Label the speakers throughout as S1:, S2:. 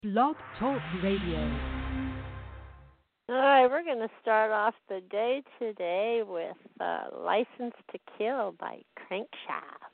S1: Blog Talk Radio.
S2: All right, we're going to start off the day today with License to Kill by Crankshaft.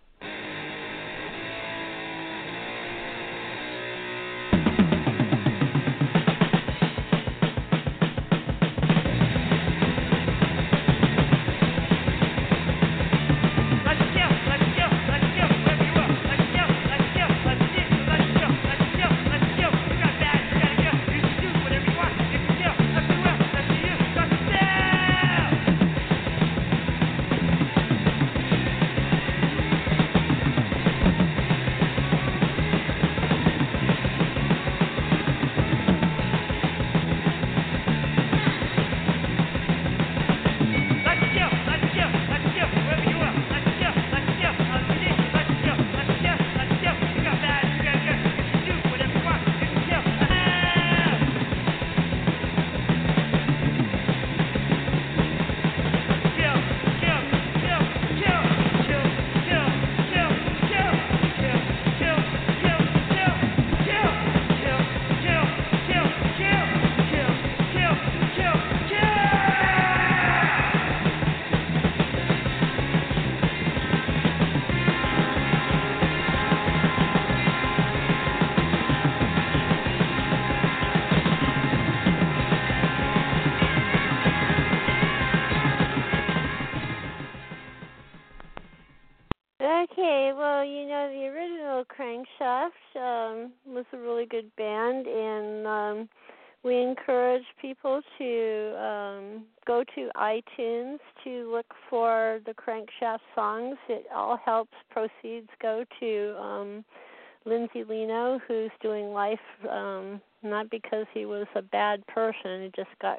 S2: Okay, well, the original Crankshaft was a really good band, and we encourage people to go to iTunes to look for the Crankshaft songs. It all helps. Proceeds go to Lindsay Leno, who's doing life, not because he was a bad person, he just got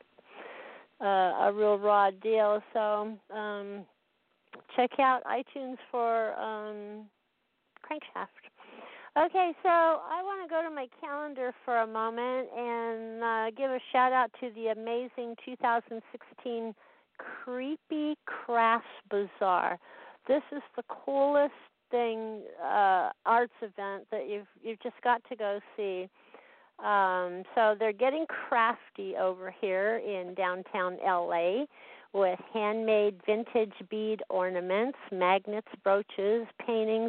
S2: a real raw deal. So, check out iTunes for Crankshaft. Okay, so I want to go to my calendar for a moment and give a shout out to the amazing 2016 Creepy Crafts Bazaar. This is the coolest thing, arts event that you've just got to go see. So they're getting crafty over here in downtown LA with handmade vintage bead ornaments, magnets, brooches, paintings,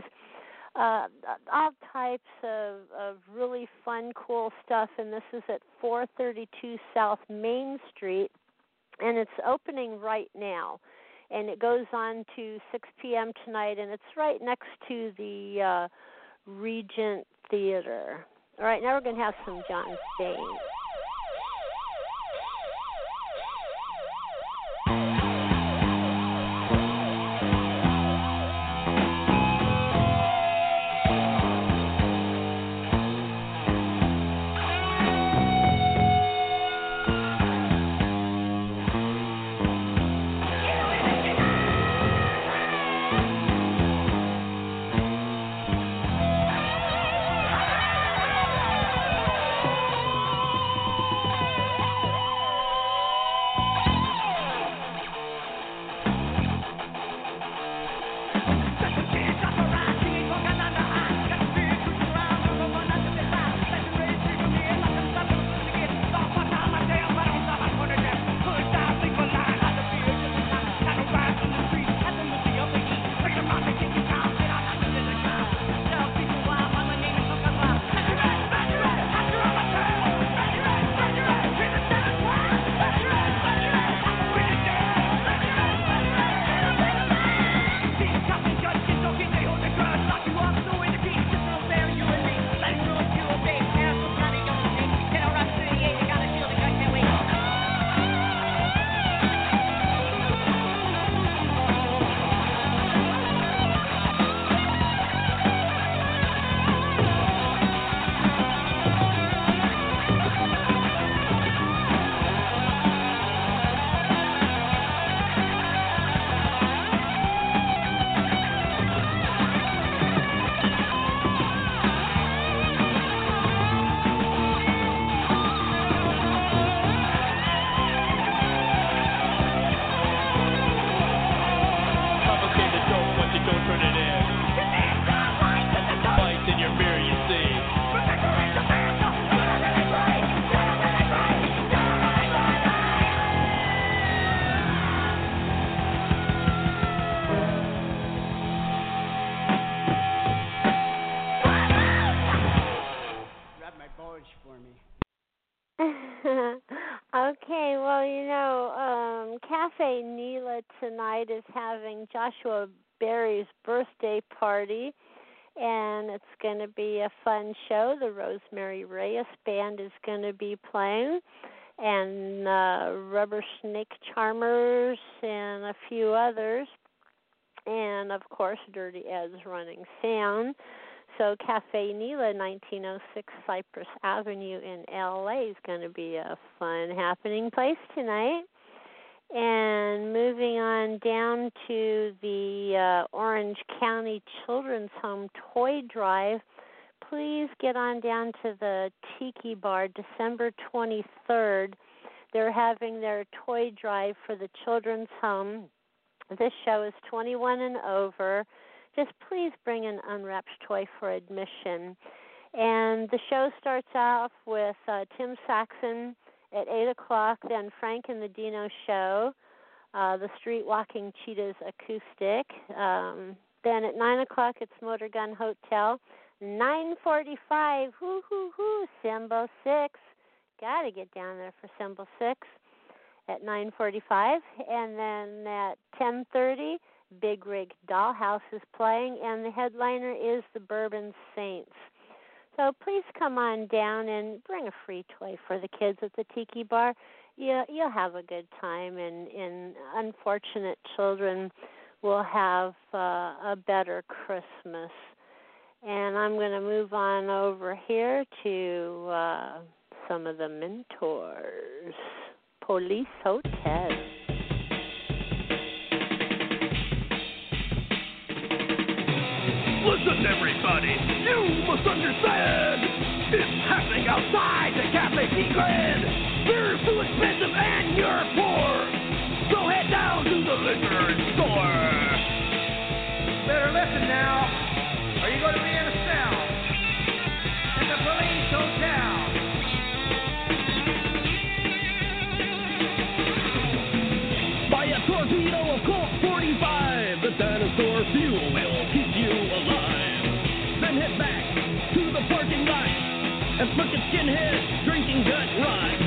S2: all types of really fun, cool stuff. And this is at 432 South Main Street, and it's opening right now. And it goes on to 6 p.m. tonight, and it's right next to the Regent Theater. All right, now we're going to have some John Stain.
S3: George for me.
S2: Okay, well, Cafe Nila tonight is having Joshua Berry's birthday party, and it's going to be a fun show. The Rosemary Reyes Band is going to be playing, and Rubber Snake Charmers and a few others, and, of course, Dirty Ed's running sound. So Cafe Nila, 1906 Cypress Avenue in L.A. is going to be a fun happening place tonight. And moving on down to the Orange County Children's Home Toy Drive, please get on down to the Tiki Bar December 23rd. They're having their toy drive for the Children's Home. This show is 21 and over. Just please bring an unwrapped toy for admission. And the show starts off with Tim Saxon at 8 o'clock, then Frank and the Dino Show, the Street Walking Cheetahs acoustic. Then at 9 o'clock, it's Motor Gun Hotel. 9:45, Symbol 6. Got to get down there for Symbol 6 at 9:45. And then at 10:30, Big Rig Dollhouse is playing, and the headliner is the Bourbon Saints. So please come on down and bring a free toy for the kids at the Tiki Bar. You'll have a good time, and unfortunate children will have a better Christmas. And I'm going to move on over here to some of the mentors. Police Hotel.
S4: Listen, everybody, you must understand. It's happening outside the Cafe Secret. Beer's too expensive and you're poor. So head down to the liquor store. Better listen now. Are you going to be in a cell? At the Police Hotel. Buy a torpedo of Colt 45. The dinosaur fuel will keep you alive. Then head back to the parking lot and look at skinheads drinking gut rot.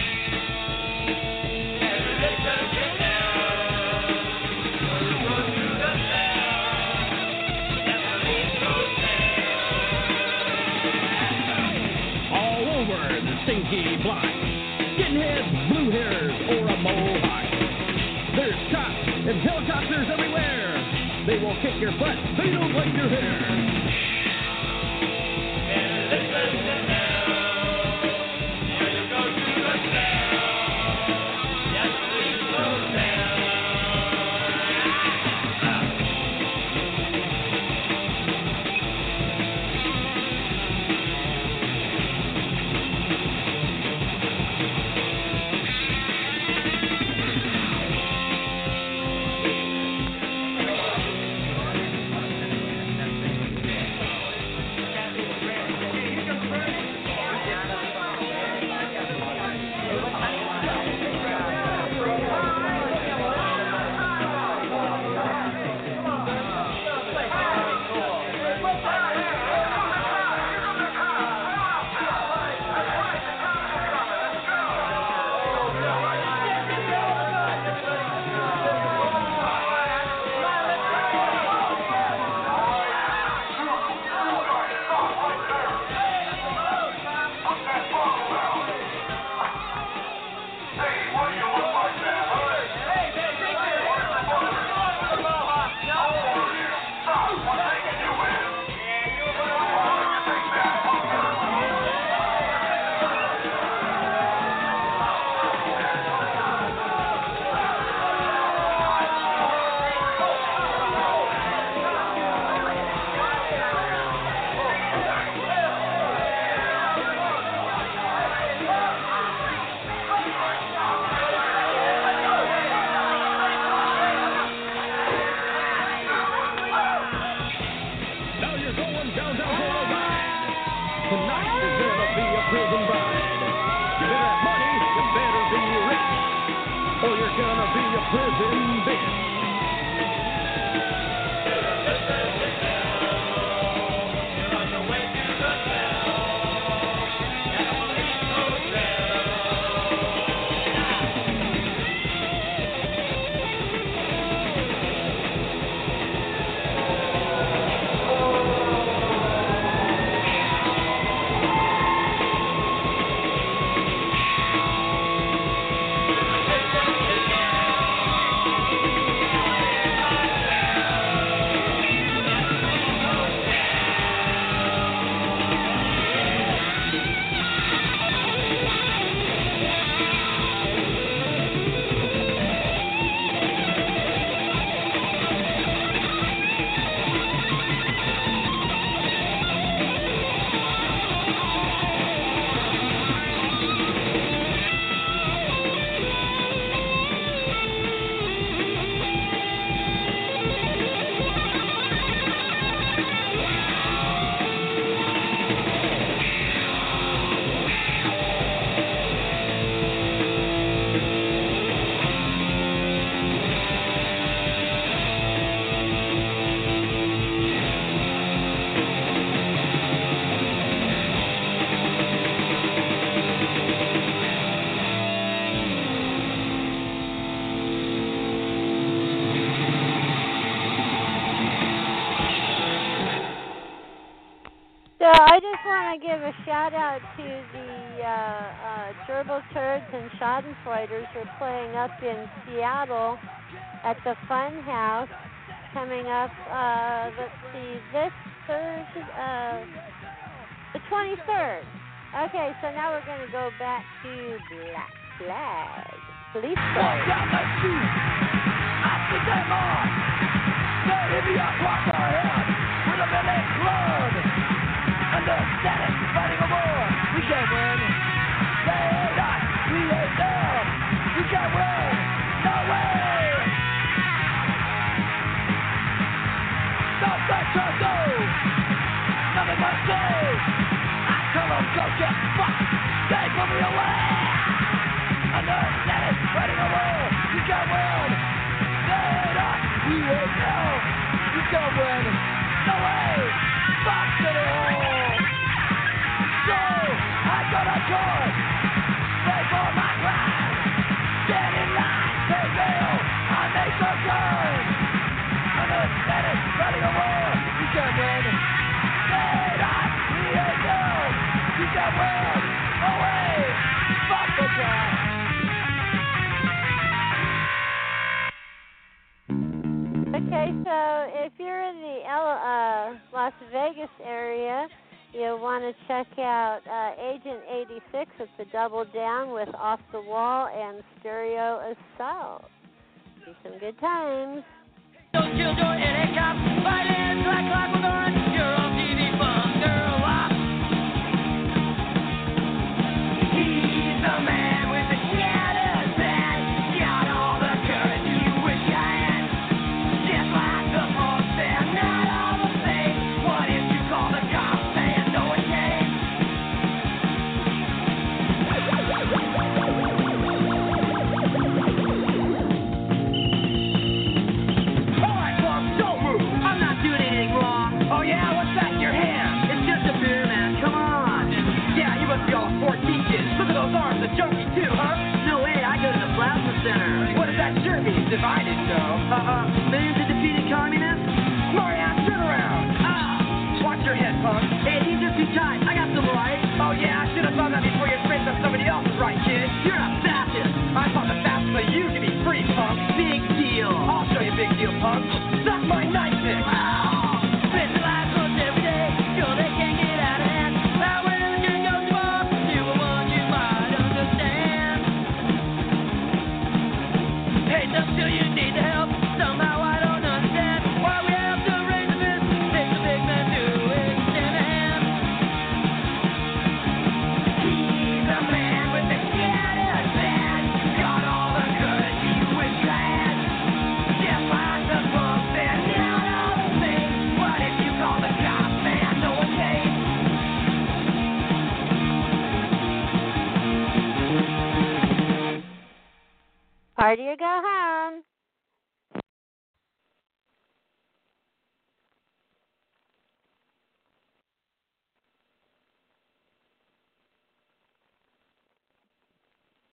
S4: All over the stinky block. Skinheads, blue hairs, or a mohawk. There's cops and helicopters everywhere. They will kick your butt. They don't like your hair.
S2: want to give a shout out to the Gerbil Turds and Schadenfreuders who are playing up in Seattle at the Fun House coming up, let's see, this Thursday, the 23rd. Okay, so now we're going to go back to Black Flag. Police
S4: Walk down the street, I see them on. They hit me up across our head with a village club. And the static fighting a war. We can't win. They hate us, we hate them. We can't win. No way. Don't let us go. Nothing but say. I tell them go get fucked. They put me away. And the static fighting a war. We can't win. They hate us, we hate them. We can't win. No way. Fuck City Hall. So, I got a choice. Pay for my crime. Stand in line, pay bail. I make a turn. And the static fighting a war. We can't win. They hate us, we hate them. We can't win. Away. Fuck the crime.
S2: Okay, so if you're in the Las Vegas area, you'll want to check out Agent 86 at the Double Down with Off the Wall and Stereo Assault. Be some good times.
S4: Don't kill your any cop. Violence like clockwork orange. You're on TV, fun girl. Wop. He's the man with the shadows and got all the courage you wish I had. Just like the folks, they're not all the same. What if you call the cops and no one came? Alright, Plum, don't move. I'm not doing anything wrong. Oh yeah, what's that in your hand? It's just a beer, man. Come on. Yeah, you must be all 14 kids. Look at those arms, a junkie too, huh? No way, I go to the plasma center. What does that shirt mean? Divided, though. Millions of defeated communists? Marianne, turn around. Watch your head, punk. Hey, these are too tight. I got some rights. Oh yeah, I should have thought that before you spaced up somebody else's right, kid. You're a fascist. I thought the fastest for you to be free, punk. Big deal. I'll show you big deal, punk. Suck my knife dick. Spit the life close every day. Sure they can't get out of hand. Now when the kid goes wrong, you were one you might understand. Hate them till you need the help. Somehow I don't understand why we have to raise the fist. Take the big man to extend a hand. He's a man with the scattered band. Got all the courage you wish you had. Just like the folks, they're not all the same. What if you call the cops and no one came?
S2: Party or go home.